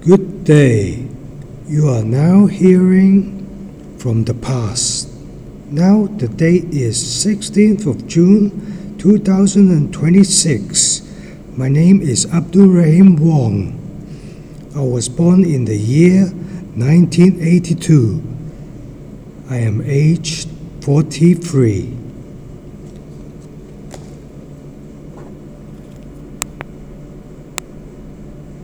Good day. You are now hearing from the past. Now the date is 16th of June 2026. My name is Abdul Rahim Wong. I was born in the year 1982. I am aged 43.